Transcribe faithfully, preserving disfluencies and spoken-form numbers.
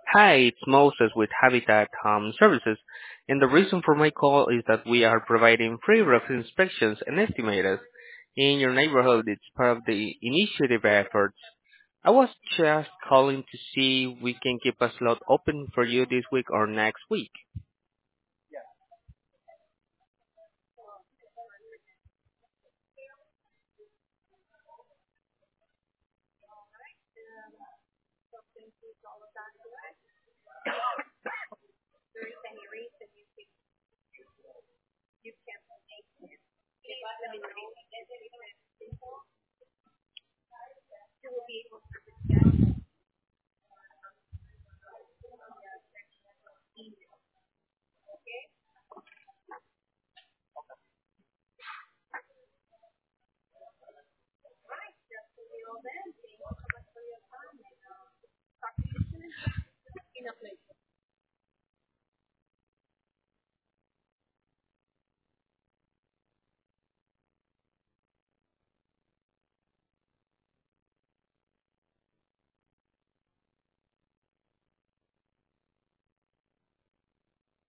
Hi, it's Moses with Habitat Home Services, and the reason for my call is that we are providing free roof inspections and estimators in your neighborhood. It's part of the initiative efforts. I was just calling to see if we can keep a slot open for you this week or next week.